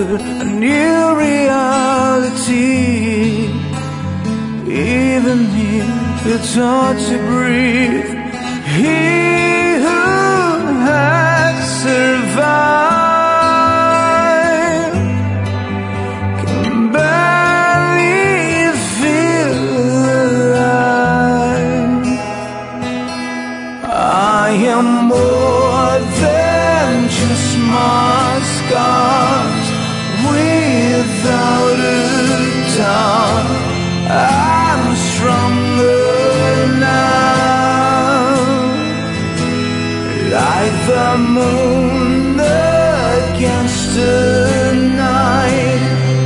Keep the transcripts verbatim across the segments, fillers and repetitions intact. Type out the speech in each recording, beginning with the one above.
discovered a new reality. Even if it's hard to breathe, he who has survived can barely feel alive. I am more than just my scars, without a doubt. I'm stronger now, like the moon against the night.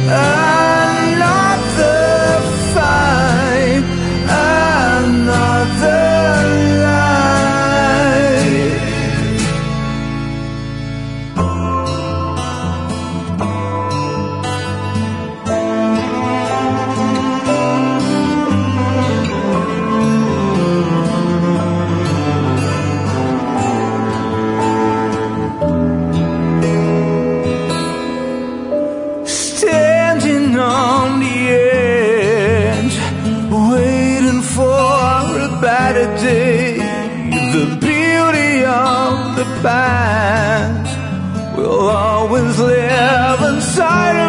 Another fight, another life. Day, the beauty of the past will always live inside